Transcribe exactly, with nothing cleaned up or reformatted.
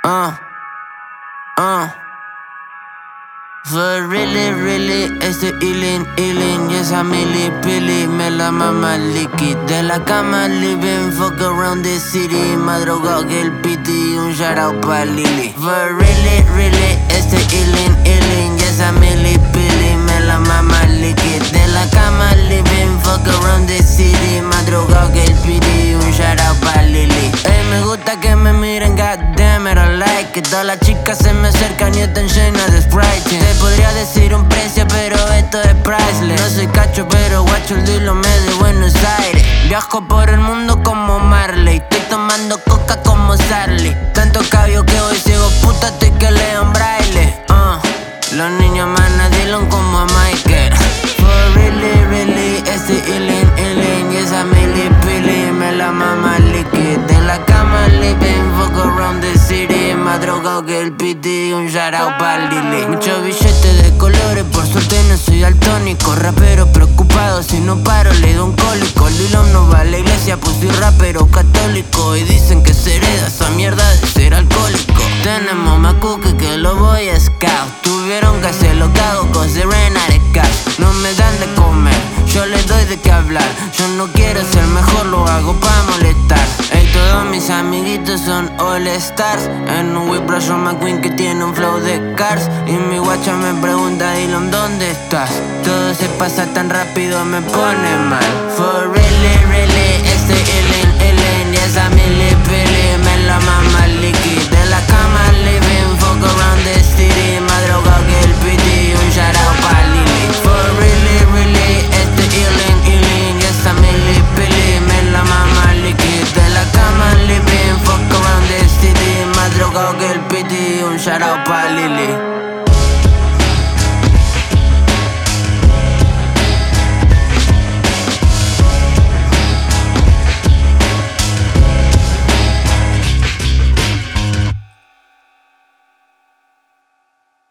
Uh, uh. For really, really, estoy healing, healing. Y esa mili pili me la mama liquid. De la cama living, fuck around the city. Más drogado que el piti, un shout out pa' Lili. For really, really, estoy healing, healing. Y esa mili pili me la mama liquid. De la cama living, fuck around the city. Más drogado que el piti, un shout out pa' Lili. Ey, me gusta que me miren, goddamn it, I like it. Todas las chicas se me acercan y están llenas de Sprite. Te podría decir un precio, pero esto es priceless. No soy cacho, pero guacho el dilo me de Buenos Aires. Viajo por el mundo como Marley. Estoy tomando coca como Sarley. Tanto cabio que hoy ciego, puta, estoy que leo en braille. uh. Los niños man a Dylan como a Michael. For really, really, estoy healing, healing. Y esa mili pili me la mama liquid. De la cama living, fuck around the city. Más drogado que el piti, un shout out pa' Lili. Muchos billetes de colores, por suerte no soy daltónico. Rapero preocupado, si no paro le doy un cólico. Lilo no va a la iglesia, pues soy rapero católico. Y dicen que se hereda esa mierda de ser alcohólico. Tenemos más cookie que los Boy Scouts. Tuvieron que hacer lo que hago, cause they ran out of cash. No me dan de comer, yo les doy de qué hablar. Yo no quiero ser mejor, lo hago pa' molestar. Ey, todos mis amiguitos son all stars. En un whip yo McQueen que tiene un flow de cars. Y mi guacha me pregunta, Dylan, ¿dónde estás? Todo se pasa tan rápido, me pone mal. For really, really